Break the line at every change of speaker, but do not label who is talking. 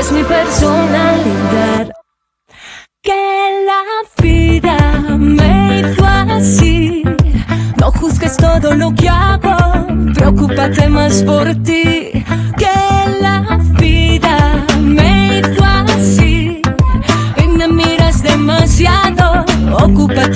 es mi personalidad. Que la vida me hizo así. No juzgues todo lo que hago, preocúpate más por ti. Que la vida me hizo así y me miras demasiado, ocúpate